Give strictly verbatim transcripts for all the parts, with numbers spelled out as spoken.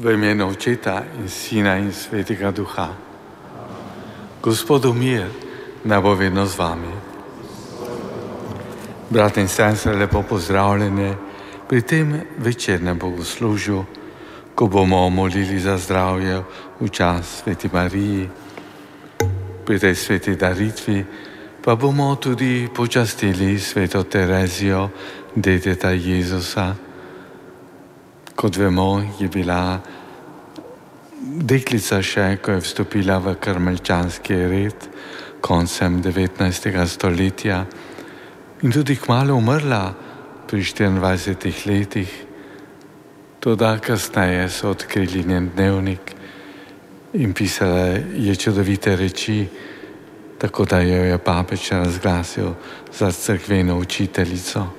V imenu Očeta in Sina in Svetega Duha. Gospodu mir, naj bo vedno z vami. Brat in sestre, lepo pozdravljene pri tem večernem bogoslužju, ko bomo molili za zdravje v čas Sveti Mariji. Pri tej sveti daritvi pa bomo tudi počastili sveto Terezijo, deteta Jezusa. Kot vemo, je bila deklica še, ko je vstopila v karmelčanski red koncem devetnajstega stoletja in tudi kmalu umrla pri štiriindvajsetih letih. Toda kasneje so odkrili njen dnevnik in pisala je čudovite reči, tako da jo je papež razglasil za cerkveno učiteljico.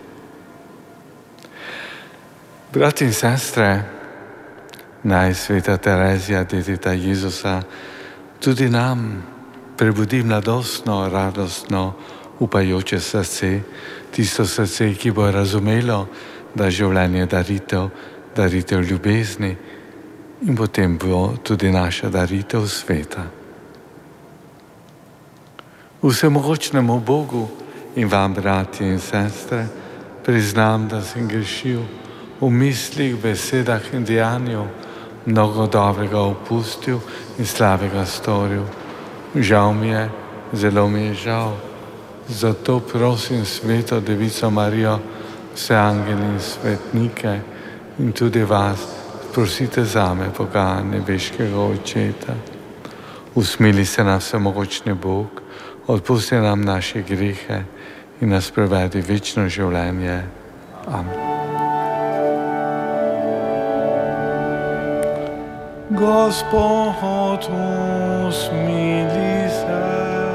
Brat in sestre, naj sveta Terezija, deteta Jezusa, tudi nam prebudi mladostno, radostno, upajoče srce, tisto srce, ki bo razumelo, da življenje je daritev, daritev ljubezni in potem bo tudi naša daritev sveta. Vsemogočnemu Bogu in vam, bratje in sestre, priznam, da sem grešil, v mislih, besedah in dejanju mnogo dobrega opustil in slabega storil. Žal mi je, zelo mi je žal. Zato prosim sveto Devico Marijo, vse angele in svetnike in tudi vas, prosite zame, Boga nebeškega Očeta. Usmili se nam vsemogočni Bog, odpusti nam naše grehe in nas prevedi v večno življenje. Amen. Gospod, usmili se.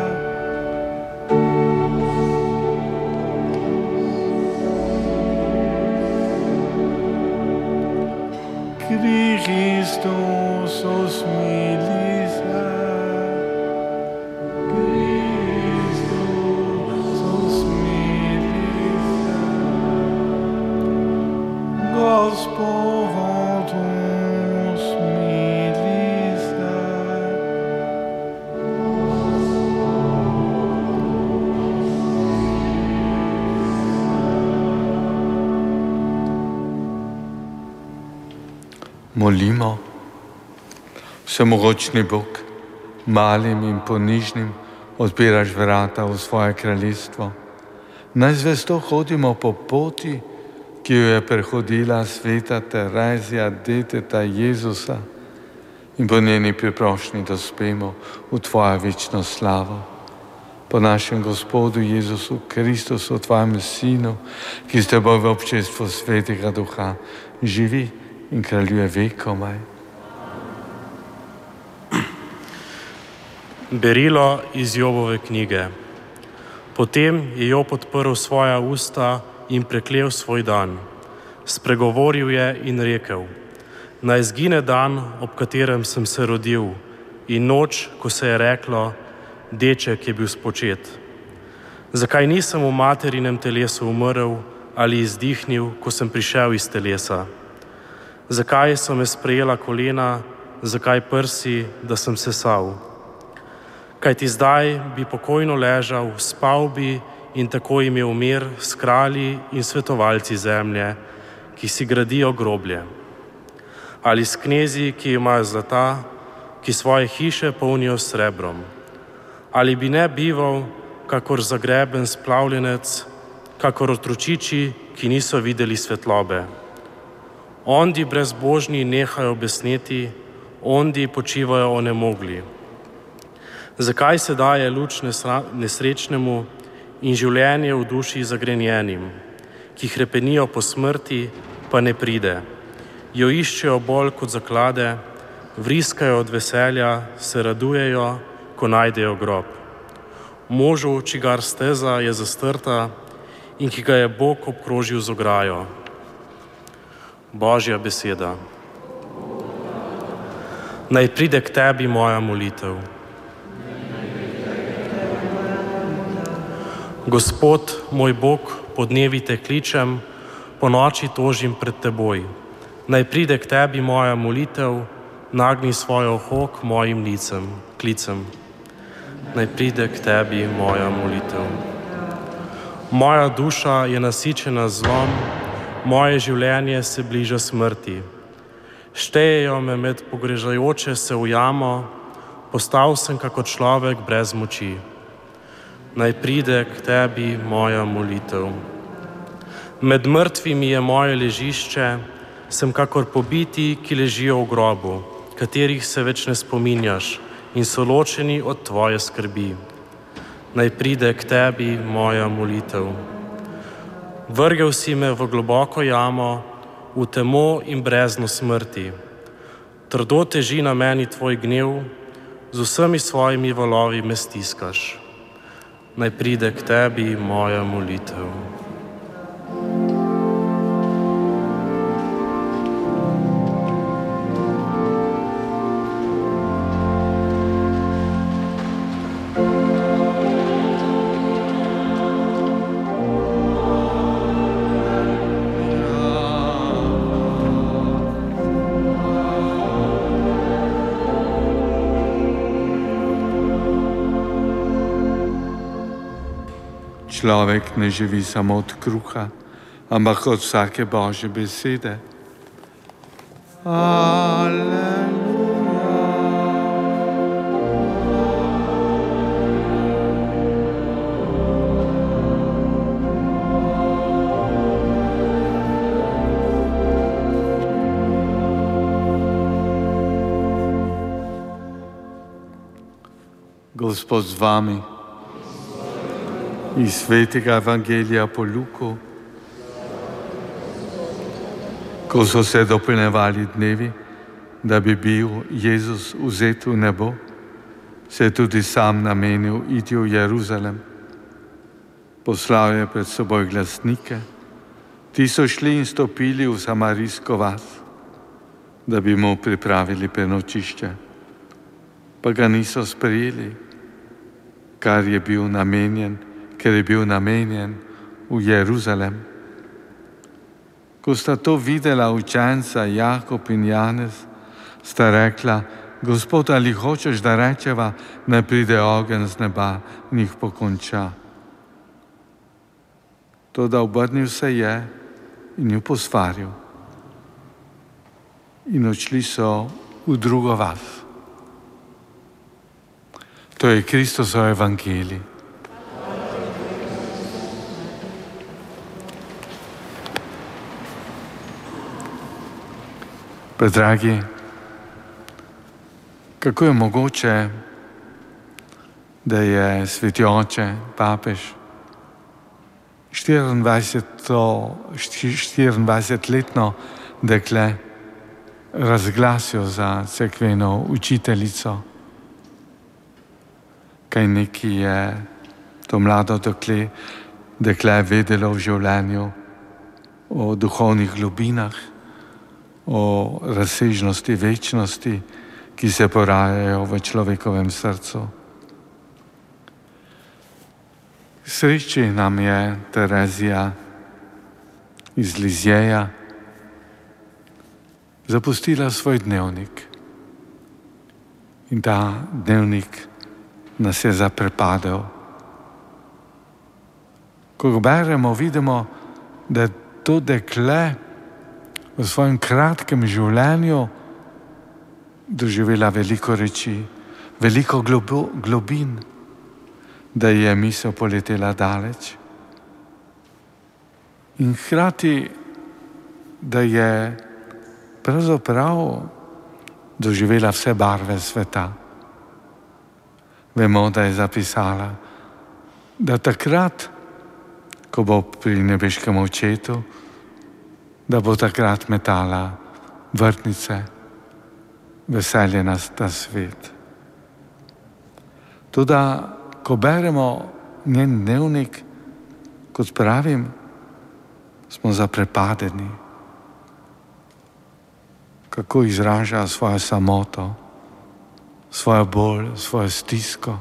Kristus, usmili se. Kristus, usmili se. Gospod, molimo. Vsemogočni Bog, malim in ponižnim odpiraš vrata v svoje kraljestvo. Naj zvesto hodimo po poti, ki jo je prehodila sveta Terezija, deteta Jezusa, in po njeni priprošnji dospemo v tvojo večno slavo. Po našem Gospodu Jezusu Kristusu, tvojem Sinu, ki s teboj v občestvu Svetega Duha živi in kraljuje vekomaj. Berilo iz Jobove knjige. Potem je Job odprl svoja usta in preklel svoj dan. Spregovoril je in rekel: naj zgine dan, ob katerem sem se rodil, in noč, ko se je reklo, deček je bil spočet. Zakaj nisem v materinem telesu umrl ali izdihnil, ko sem prišel iz telesa? Zakaj so me sprejela kolena, zakaj prsi, da sem sesal? Kajti zdaj bi pokojno ležal, spal bi in tako imel mir s kralji in svetovalci zemlje, ki si gradijo groblje. Ali s knezi, ki imajo zlata, ki svoje hiše polnijo s srebrom. Ali bi ne bival, kakor zagreben splavljenec, kakor otročiči, ki niso videli svetlobe. Ondi brezbožni nehajo besneti, ondi počivajo onemogli. Zakaj se daje luč nesrečnemu in življenje v duši zagrenjenim, ki hrepenijo po smrti, pa ne pride, jo iščejo bolj kot zaklade, vriskajo od veselja, se radujejo, ko najdejo grob. Možu, čigar steza je zastrta in ki ga je Bog obkrožil z ograjo. Božja beseda. Naj pride k tebi moja molitev. Gospod, moj Bog, po dnevi te kličem, po noči tožim pred teboj. Naj pride k tebi moja molitev, nagni svojo uho k mojim licem, klicem. Naj pride k tebi moja molitev. Moja duša je nasičena z zlom, moje življenje se bliža smrti. Štejejo me med pogrežajoče se v jamo, postal sem kako človek brez moči. Naj pride k tebi moja molitev. Med mrtvimi je moje ležišče, sem kakor pobiti, ki ležijo v grobu, katerih se več ne spominjaš in so ločeni od tvoje skrbi. Naj pride k tebi moja molitev. Vrgel si me v globoko jamo, v temo in brezno smrti. Trdo teži na meni tvoj gnev, z vsemi svojimi valovi me stiskaš. Naj pride k tebi moja molitev. Človek ne živi samo od kruha, ampak od vsake Božje besede. Aleluja. Gospod z vami. Iz svetega Evangelija po Luku. Ko so se dopolnjevali dnevi, da bi bil Jezus vzet v nebo, se je tudi sam namenil iti v Jeruzalem. Poslal je pred seboj glasnike, ti so šli in stopili v samarijsko vas, da bi mu pripravili prenočišče. Pa ga niso sprejeli, kar je bil namenjen, ker je bil namenjen v Jeruzalem. Ko sta to videla učenca Jakob in Janez, sta rekla: Gospod, ali hočeš, da rečeva, naj pride ogenj z neba in jih pokonča? Toda obrnil se je in ju posvaril. In odšli so v drugo vas. To je Kristusov evangelij. Predragi, kako je mogoče, da je sveti oče, papež, štiriindvajsetletno dekle razglasil za cerkveno učiteljico? Kaj neki je to mlado dekle, dekle vedelo v življenju o duhovnih globinah, o razsežnosti večnosti, ki se porajajo v človekovem srcu. K sreči nam je Terezija iz Lizjeja zapustila svoj dnevnik. In ta dnevnik nas je zaprepadel. Ko ga beremo, vidimo, da je to dekle v svojem kratkem življenju doživela veliko reči, veliko globo, globin, da je misel poletela daleč. In hkrati, da je pravzaprav doživela vse barve sveta. Vemo, da je zapisala, da takrat, ko bo pri nebeškem očetu, da bo takrat metala vrtnice, veselje na ta svet. Toda, ko beremo njen dnevnik, kot pravim, smo zaprepadeni. Kako izraža svojo samoto, svojo bolj, svojo stisko,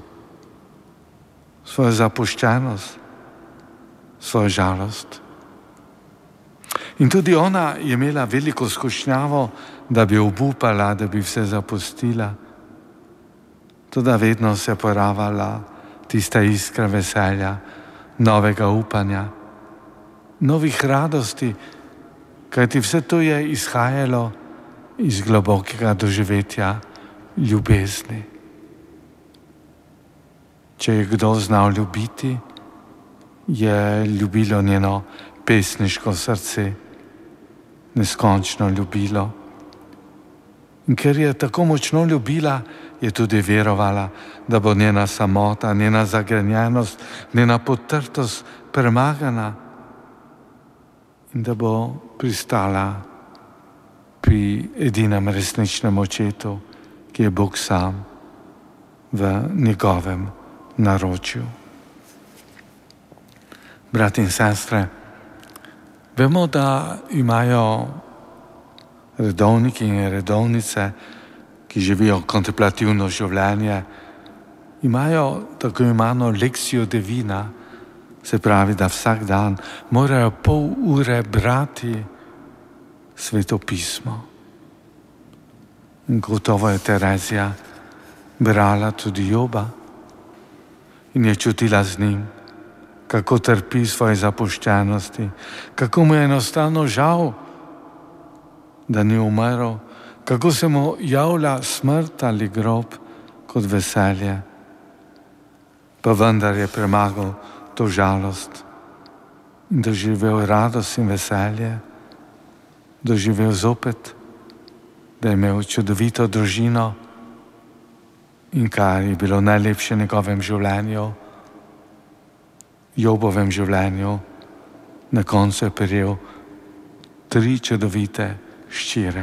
svojo zapuščenost, svojo žalost. In tudi ona je imela veliko skušnjavo, da bi obupala, da bi vse zapustila. Toda vedno se poravala tista iskra veselja, novega upanja, novih radosti, kajti vse to je izhajalo iz globokega doživetja ljubezni. Če je kdo znal ljubiti, je ljubilo njeno pesniško srce, neskončno ljubilo. In ker je tako močno ljubila, je tudi verovala, da bo njena samota, njena zagrenjenost, njena potrtost premagana in da bo pristala pri edinem resničnem očetu, ki je Bog sam v njegovem naročju. Brati in sestre, vemo, da imajo redovniki in redovnice, ki živijo kontemplativno življenje, imajo tako imano lekcijo divina, se pravi, da vsak dan morajo pol ure brati Sveto pismo. In gotovo je Terezija brala tudi Joba in je čutila z njim, kako trpi svoje zapuščenosti, kako mu je enostavno žal, da ni umrl, kako se mu javlja smrt ali grob kot veselje. Pa vendar je premagal to žalost in doživel radost in veselje, doživel zopet, da je imel čudovito družino in kar je bilo najlepše v njegovem življenju, Jobovem življenju, na koncu je prejel tri čudovite hčere.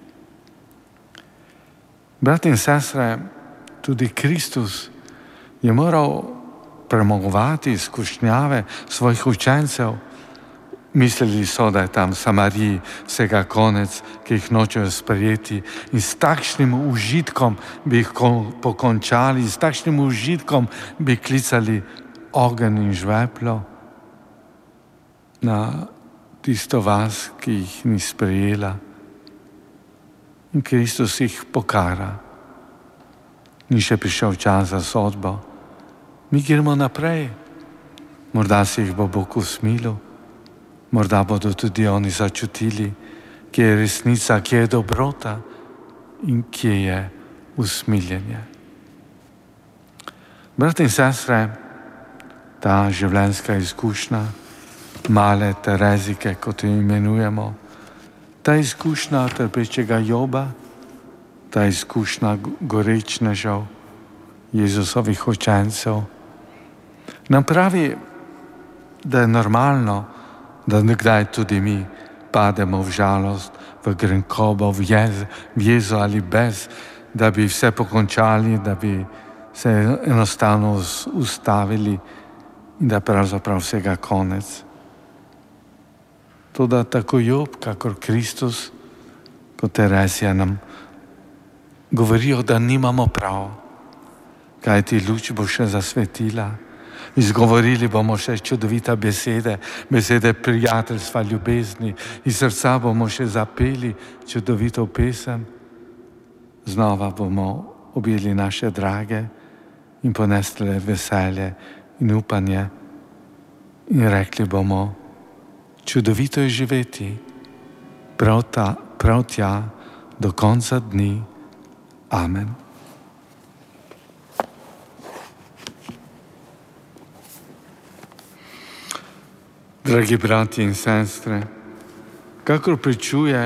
Brati in sestre, tudi Kristus je moral premagovati izkušnjave svojih učencev. Mislili so, da je tam v Samariji vsega konec, ki jih nočejo sprejeti, in s takšnim užitkom bi jih pokončali, s takšnim užitkom bi klicali ogenj in žveplo na tisto vas, ki jih ni sprejela. In Kristus jih pokara. Ni še prišel čas za sodbo. Mi gremo naprej. Morda se jih bo Bog usmilil, morda bodo tudi oni začutili, kje je resnica, kje je dobrota in kje je usmiljenje. Brati in sestre, ta življenjska izkušnja, male Terezike, kot jo imenujemo, ta izkušnja trpečega Joba, ta izkušnja gorečnežev, Jezusovih učencev, nam pravi, da je normalno, da nekdaj tudi mi pademo v žalost, v grenkobo, v, jez, v jezo ali bez, da bi vse pokončali, da bi se enostavno ustavili in da pravzaprav vsega konec. Toda tako Job, kakor Kristus, kot Terezija nam govorijo, da nimamo prav, kajti luč bo še zasvetila. Izgovorili bomo še čudovita besede, besede prijateljstva, ljubezni, iz srca bomo še zapeli čudovito pesem. Znova bomo objeli naše drage in ponesli veselje in upanje in rekli bomo, čudovito je živeti, prav, ta, prav tja do konca dni. Amen. Dragi brati in sestre, kakor pričuje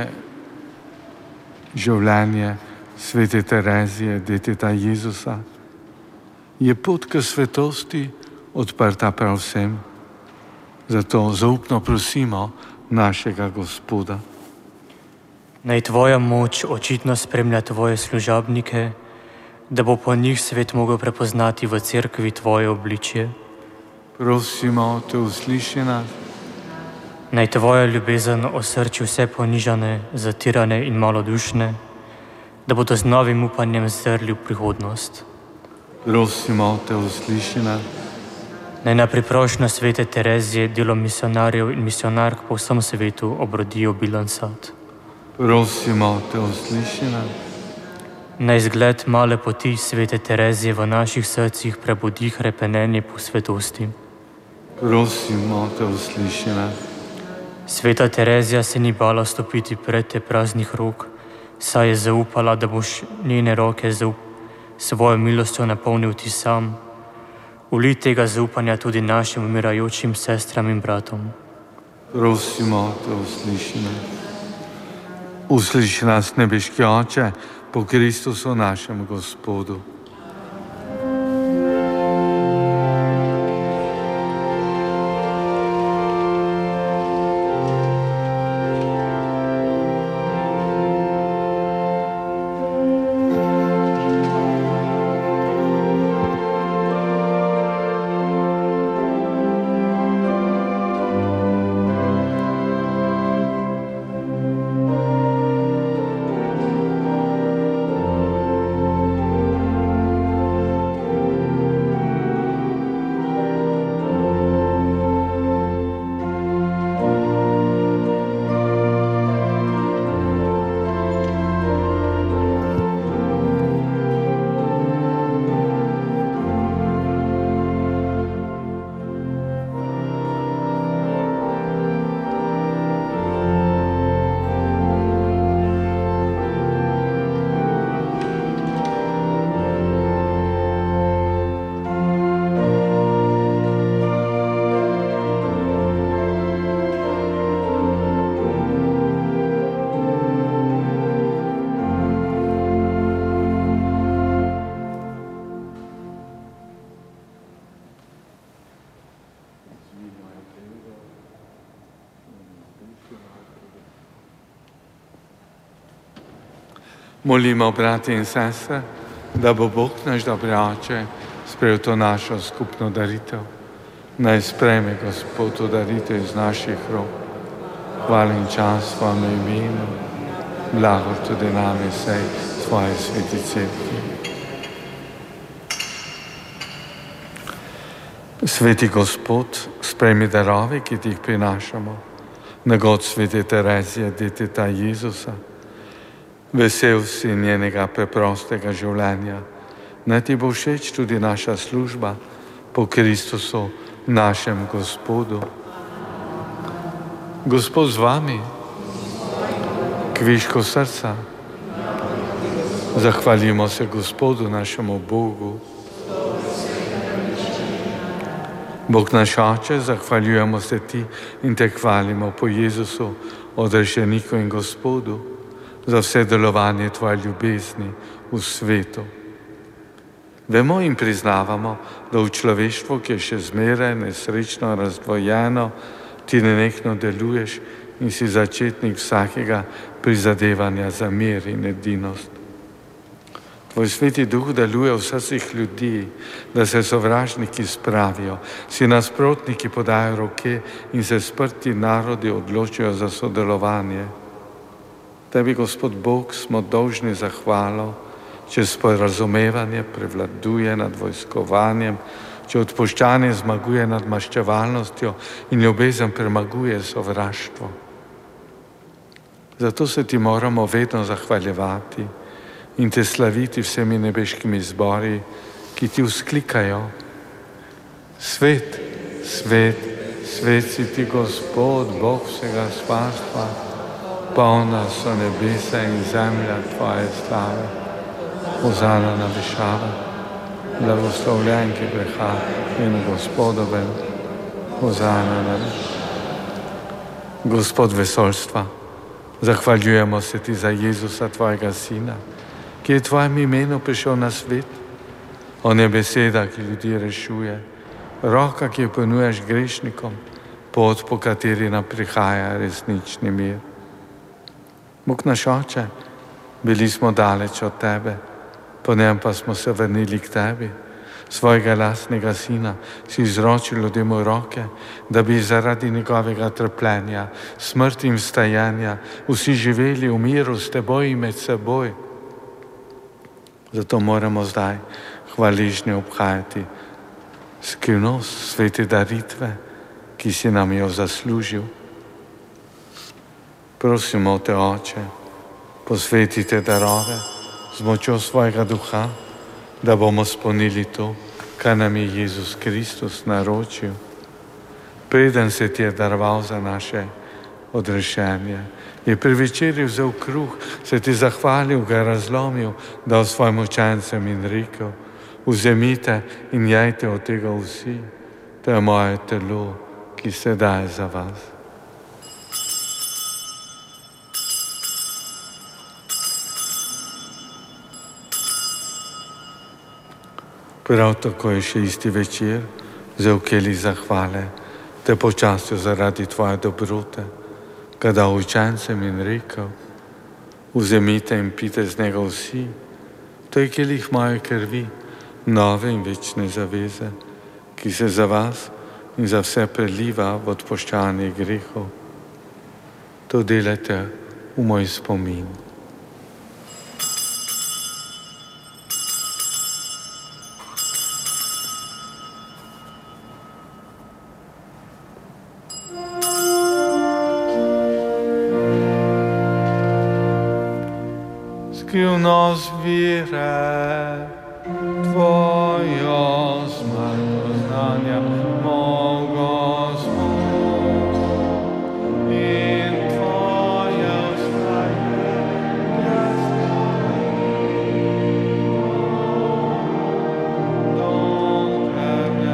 življenje svete Terezije, deteta Jezusa, je pot k svetosti odprta prav vsem. Zato zaupno prosimo našega Gospoda. Naj tvoja moč očitno spremlja tvoje služabnike, da bo po njih svet mogel prepoznati v cerkvi tvoje obličje. Prosimo te, usliši nas. Naj tvoja ljubezen osrči vse ponižane, zatirane in malodušne, da bodo z novim upanjem zrli v prihodnost. Prosimo te, usliši nas. Naj na priprošnjo svete Terezije delo misionarjev in misionark po vsem svetu obrodi obilen sad. Prosimo te, usliši nas. Na izgled male poti svete Terezije v naših srcih prebudi hrepenenje po svetosti. Prosimo te, usliši nas. Sveta Terezija se ni bala stopiti pred te praznih rok, saj je zaupala, da boš njene roke zaup svojo milostjo napolnil ti sam. Ulij tega zaupanja tudi našim umirajočim sestram in bratom. Prosimo te, usliši nas. Usliši nas, nebeški Oče, po Kristusu našem Gospodu. Molimo, brati in sestre, da bo Bog naš dobri Oče sprejel to našo skupno daritev. Naj sprejme Gospod to daritev iz naših rok. Hvala in čas svojemu imenu, blagor tudi nam in vsej svoje sveti cerkvi. Sveti Gospod, sprejmi darove, ki ti jih prinašamo. Nagod svete Terezije, deteta Jezusa. Vesel si njenega preprostega življenja. Naj ti bo všeč tudi naša služba po Kristusu, našem Gospodu. Gospod z vami, kviško srca. Zahvalimo se Gospodu, našemu Bogu. Bog naš Oče, zahvaljujemo se ti in te hvalimo po Jezusu, odrešeniku in Gospodu, za vse delovanje tvoje ljubezni v svetu. Vemo in priznavamo, da v človeštvu, ki je še zmeraj nesrečno razdvojeno, ti nenehno deluješ in si začetnik vsakega prizadevanja za mir in edinost. Tvoj sveti duh deluje v srcih ljudi, da se sovražniki spravijo, si nasprotniki podajo roke in se sprti narodi odločijo za sodelovanje. Tebi, Gospod Bog, smo dolžni zahvalo, če sporazumevanje prevladuje nad vojskovanjem, če odpuščanje zmaguje nad maščevalnostjo in ljubezen premaguje sovraštvo. Zato se ti moramo vedno zahvaljevati in te slaviti vsemi nebeškimi zbori, ki ti vzklikajo: Svet, svet, svet si ti, Gospod, Bog vsega spasstva, polna so nebesa in zemlja tvoje slave. Hozana na višavah, blagoslovljen, ki prihaja in Gospodovem. Hozana na višavah. Gospod vesoljstva, zahvaljujemo se ti za Jezusa, tvojega Sina, ki je v tvojem imenu prišel na svet. On je beseda, ki ljudi rešuje, roka, ki jo ponujaš grešnikom, pot, po kateri nam prihaja resnični mir. Bog naš Oče, bili smo daleč od tebe, po njem pa smo se vrnili k tebi. Svojega lastnega Sina si izročil ljudem v roke, da bi zaradi njegovega trpljenja, smrti in vstajanja vsi živeli v miru s teboj in med seboj. Zato moramo zdaj hvaležni obhajati skrivnost svete daritve, ki si nam jo zaslužil. Prosimo te, Oče, posveti te darove z močjo svojega duha, da bomo spolnili to, kar nam je Jezus Kristus naročil. Preden se ti je daroval za naše odrešenje, je pri večerji vzel kruh, se ti zahvalil, ga razlomil, dal svojim učencem in rekel: vzemite in jejte od tega vsi, to je moje telo, ki se daje za vas. Prav tako je še isti večer vzel kelih zahvale, te počastil zaradi tvoje dobrote, ga dal učencem in rekel: vzemite in pite z njega vsi, to je kelih moje krvi, nove in večne zaveze, ki se za vas in za vse preliva v odpuščanje grehov. To delajte v moj spomin. Skrivnost vire, tvojo smrtno znanje, moj Gospod, in tvoje vstajanje, dokler ne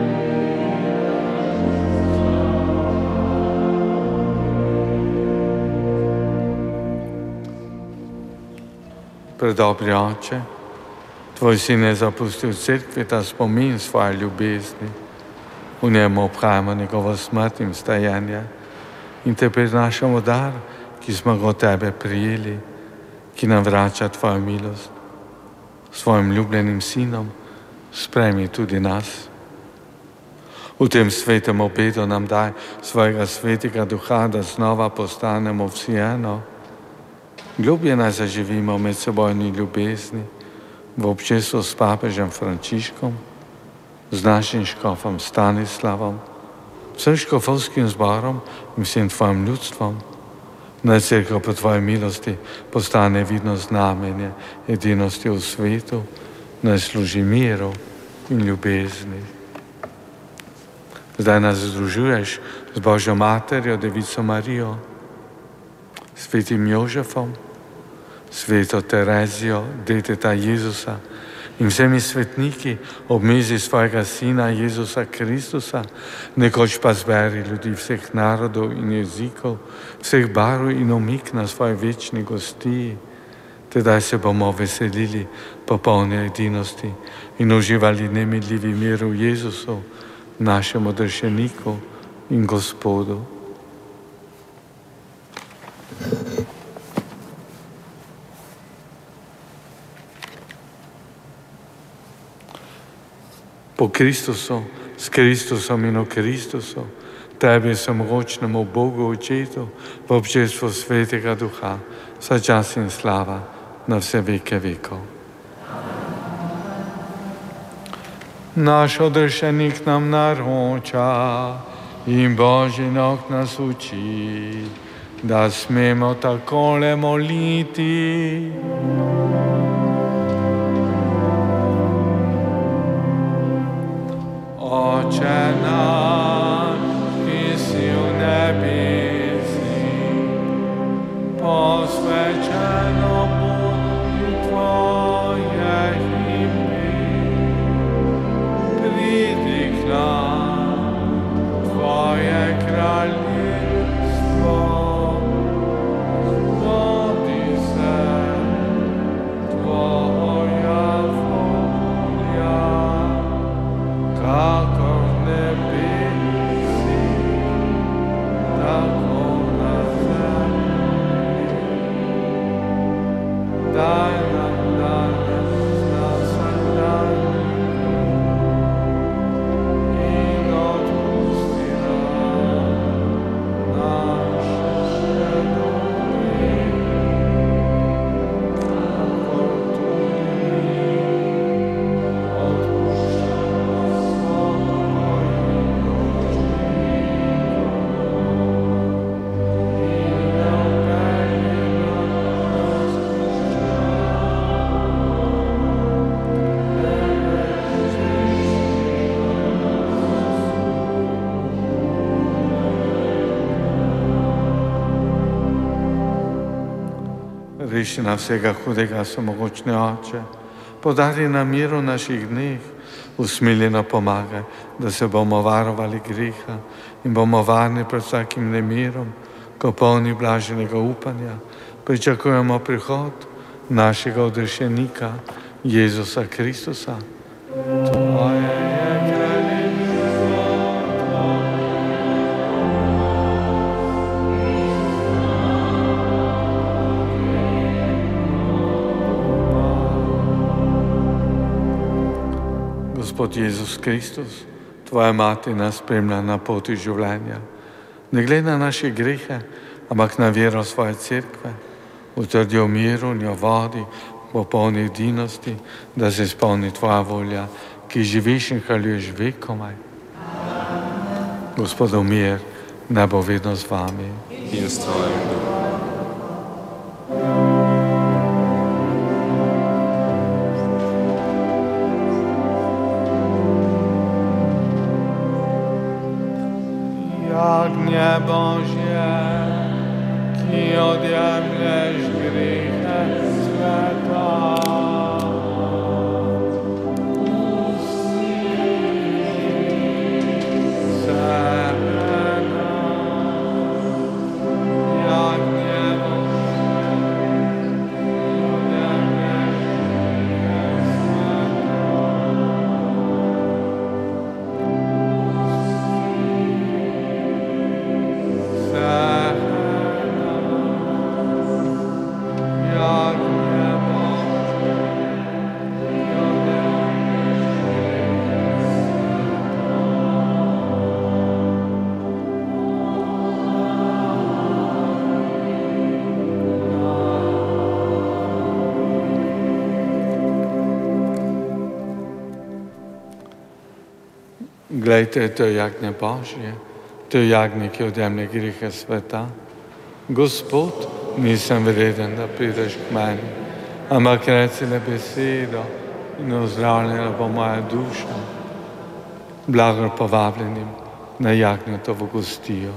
Predobri Oče, tvoj sin je zapustil v cerkvi ta spomin svoje ljubezni. V njemu obhajamo njegovo smrt in vstajenje in te prinašamo dar, ki smo ga od tebe prijeli, ki nam vrača tvojo milost. Svojim ljubljenim sinom sprejmi tudi nas. V tem svetem obedu nam daj svojega svetega duha, da znova postanemo vsi eno. Globje naj zaživimo med sebojni ljubezni v občestvu s papežem Frančiškom, z našim škofom Stanislavom, vsem škofovskim zborom in vsem tvojim ljudstvom. Naj cerkev po tvoji milosti postane vidno znamenje edinosti v svetu, naj služi miru in ljubezni. Zdaj nas združuješ z Božjo materjo, Devico Marijo, svetim Jožefom, sveto Terezijo, deteta Jezusa in vsemi svetniki ob mizi svojega sina Jezusa Kristusa, nekoč pa zberi ljudi vseh narodov in jezikov, vseh barv in omik na svoji večni gostiji. Tedaj se bomo veselili popolne edinosti in uživali nemiljivi mir v Jezusu, našemu odrešeniku in Gospodu. Po Kristusu, s Kristusom in o Kristusu, tebi samomočnemu Bogu Očetu, v občestvu Svetega Duha, vsa čas in slava na vse veke vekov. Naš odrešenik nam naroča in Božji nog nas uči, da smemo takole moliti. Oče naš, ki si v nebesih, posvečeno bo tvoje ime. Pridi k nam, tvoje kraljestvo, zgodi se tvoja volja, kakor v nebesih. Reši na vsega hudega, samogočni Oče. Podari nam miru v naših dneh, usmiljeno pomagaj, da se bomo varovali greha in bomo varni pred vsakim nemirom, ko polni blaženega upanja pričakujemo prihod našega odrešenika, Jezusa Kristusa. Tvoje je kraljestvo, Gospod Jezus Kristus, Tvoja mati nas spremlja na poti življenja. Ne glede na naše grehe, ampak na vero svoje cerkve, utrdi v miru, njo vodi po polni edinosti, da se izpolni Tvoja volja, ki živiš in kraljuješ vekomaj. Gospodov mir, naj bo vedno z vami. In s tvojim duhom. Jagnje Božje, ki odjemlješ grehe sveta. Glejte, to je jagnje Božje, to je jagnje, ki odjemlje grehe sveta. Gospod, nisem vreden, da prideš k meni, ampak reci le besedo in ozdravljena bo moja duša. Blagor povabljenim na jagnjetovo gostijo.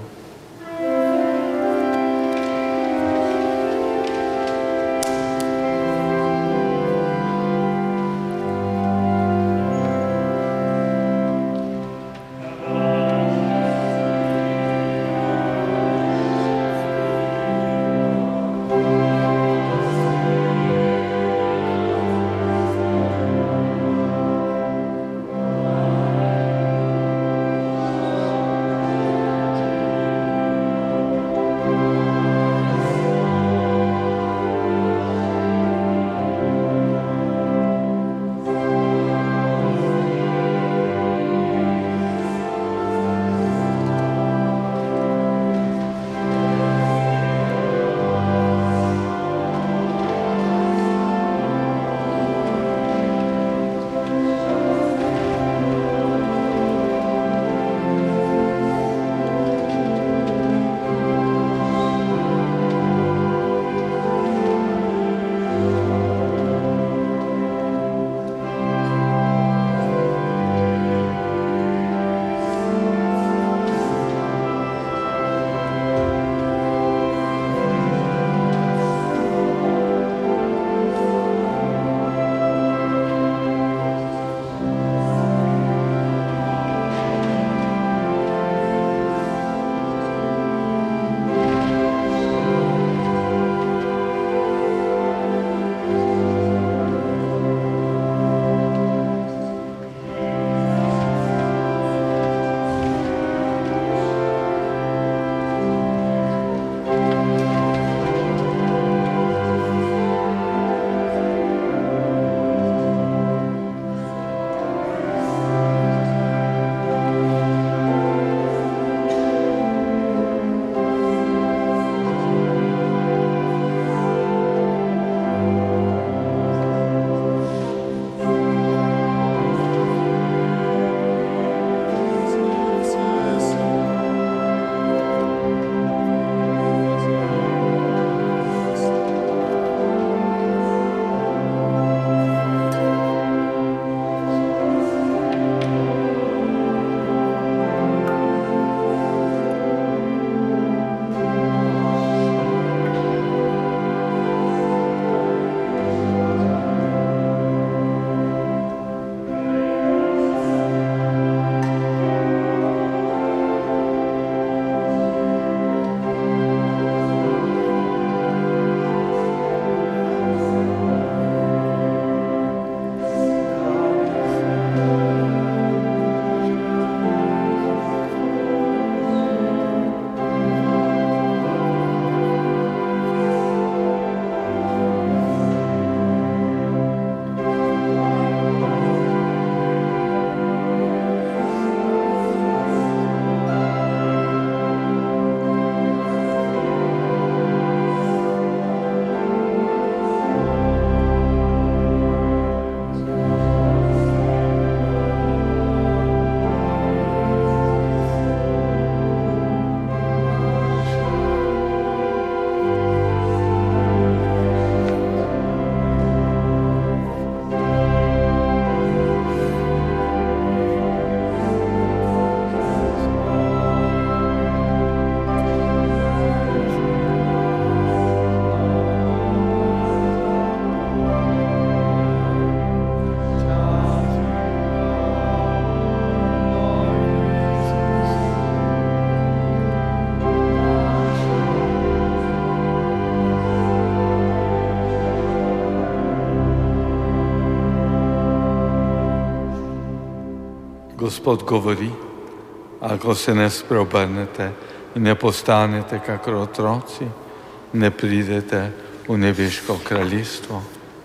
Gospod govori, ako se ne spreobrnete in ne postanete kakor otroci, ne pridete v nebeško kraljestvo.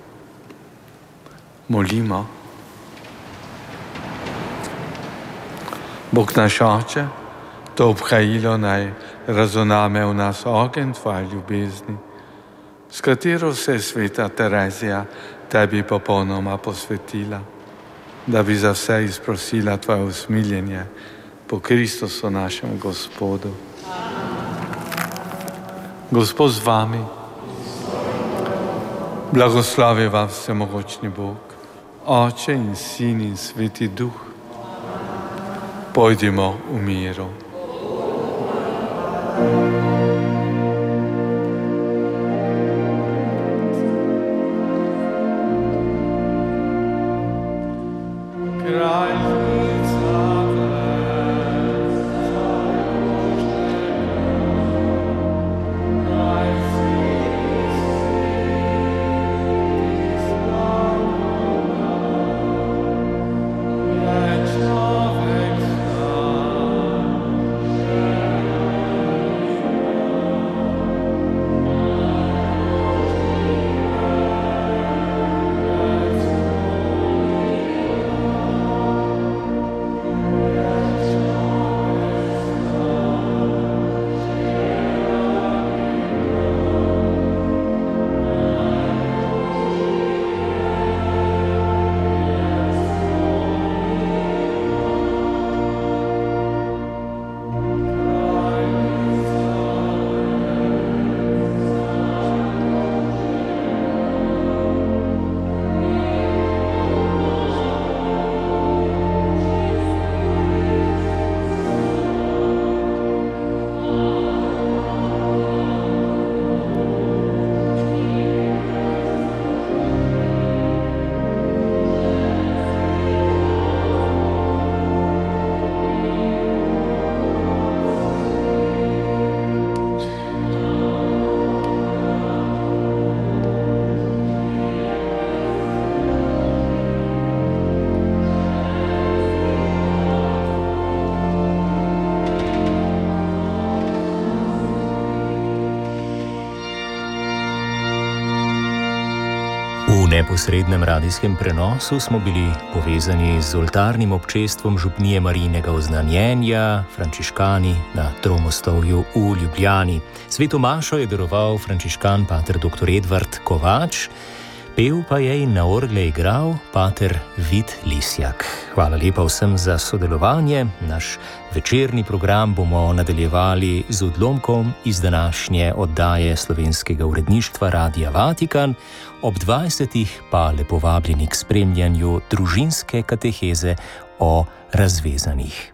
Molimo. Bog naš Oče, to obhajilo naj razoname v nas ogenj tvoje ljubezni, s katero se je sveta Terezija tebi popolnoma posvetila, da bi za vse izprosila tvoje usmiljenje po Kristusu našem Gospodu. Gospod z vami, blagoslovi vam vsemogočni Bog, Oče in Sin in Sveti Duh. Pojdimo v miru. V neposrednem radijskem prenosu smo bili povezani z oltarnim občestvom župnije Marijinega oznanjenja, frančiškani na Tromostovju v Ljubljani. Sveto mašo je daroval frančiškan pater doktor Edvard Kovač, pel pa je in na orgle igral pater Vid Lisjak. Hvala lepa vsem za sodelovanje. Naš večerni program bomo nadaljevali z odlomkom iz današnje oddaje slovenskega uredništva Radia Vatikan. Ob dvajsetih pa lepo vabljeni k spremljanju družinske kateheze o razvezanih.